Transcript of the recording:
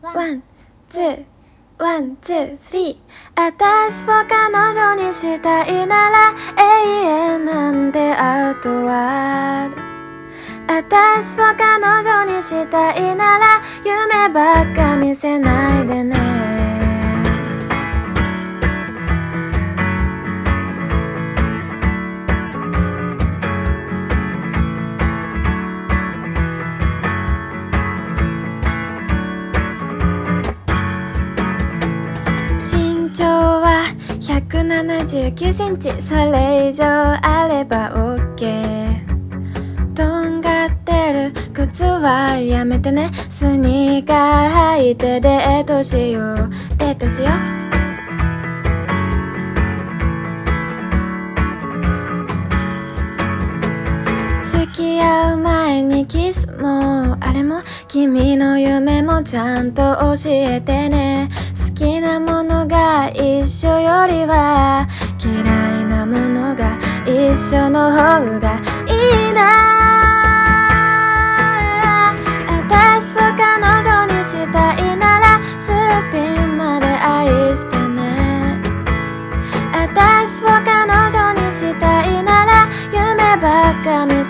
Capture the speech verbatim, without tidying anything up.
ワン、ツー、ワン、ツー、スリー。私を彼女にしたいなら永遠なんてあとは。私を彼女にしたいなら夢ばっか見せないでね。身長はひゃくななじゅうきゅうセンチ、それ以上あれば OK。 とんがってる靴はやめてね。スニーカー履いてデートしよう、デートしよう。付き合う前にキスもあれも君の夢もちゃんと教えてね。好きなものが一緒よりは嫌いなものが一緒の方がいいな。私を彼女にしたいならすっぴんまで愛してね。私を彼女にしたいなら夢ばっか見